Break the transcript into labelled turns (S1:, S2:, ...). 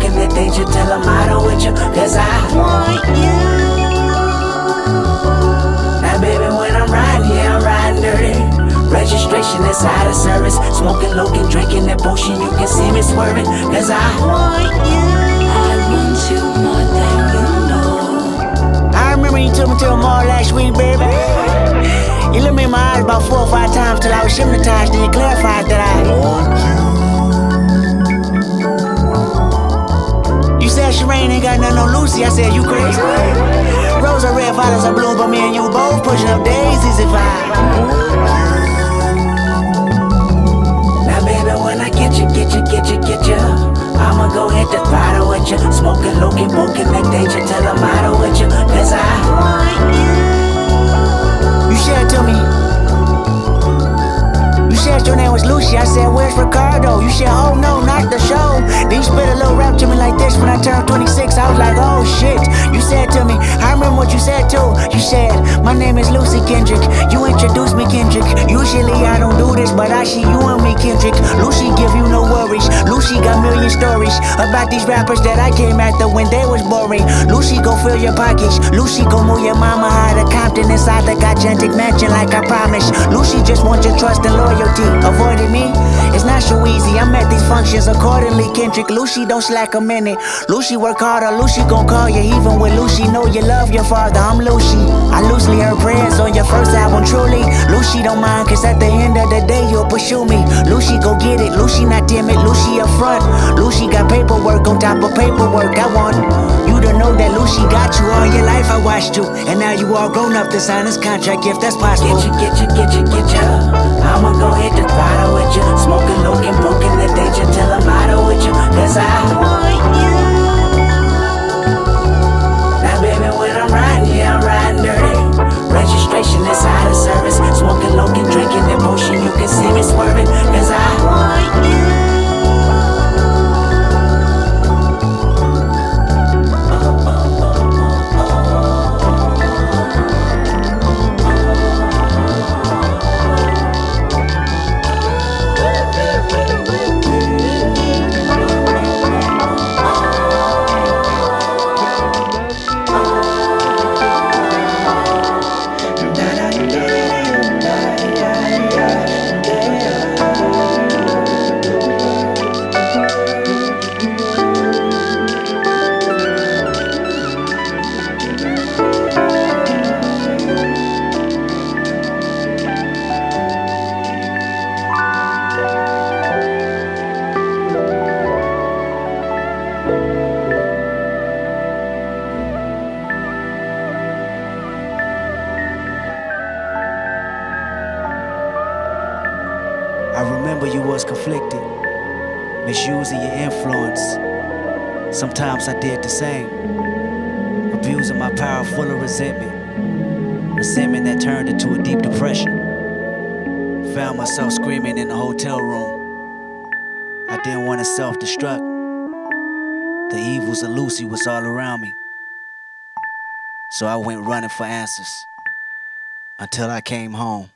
S1: poking that danger till I'm out with you, cause I want you. Now baby, when I'm riding, yeah, I'm riding dirty. Registration inside of service. Smoking lokin, drinking that potion, you can see me swerving, cause I want you.
S2: I want you more than you know.
S1: I remember you took me to a mall last week, baby. You looked me in my eyes about 4 or 5 times till I was hypnotized, then you clarified that I want you. You said Sherane ain't got nothing on Lucy, I said you crazy. Rose are red, violets are blue, but me and you both pushing up daisies if I. Get you. I'ma go hit the throttle with you. Smoking, looking, poking that danger till I'm out with you, cause I want you. You said to me, you said your name was Lucy. I said, where's Ricardo? You said, oh no, not the show. Then you spit a little rap to me like this when I turned 26. I was like, oh shit. You said to me, I remember what you said too. You said, my name is Lucy Kendrick. You introduced me, Kendrick. Usually I don't do this, but I see you and me, Kendrick. Lucy give you no worries. Lucy got million stories about these rappers that I came after when they was boring. Lucy go fill your pockets. Lucy go move your mama out of Compton inside the gigantic mansion like I promised. Lucy just wants your trust and loyalty. Avoiding me, it's not so easy. I'm at these functions accordingly, Kendrick. Lucy don't slack a minute. Lucy work harder. Lucy gon' call you even when Lucy know you love your father. I'm Lucy. I loosely heard prayers on your first album, truly. Lucy don't mind, cause at the end of the day you'll pursue me. Lucy go get it. Lucy not timid. Lucy up front. Lucy got paperwork on top of paperwork. I want you to know that Lucy got you all your life. I watched you, and now you all grown up to sign this contract if that's possible. Get you. I'ma go hit the throttle with you. Smoking, looking, poking that danger till I'm out with you, cause I want you. Now baby, when I'm riding, yeah, I'm riding dirty. Registration inside of service. Smoking, looking, drinking that potion, you can see me swerving, cause I want you. I remember you was conflicted, misusing your influence. Sometimes I did the same, abusing my power full of resentment that turned into a deep depression. Found myself screaming in the hotel room. I didn't want to self-destruct. The evils of Lucy was all around me. So I went running for answers until I came home.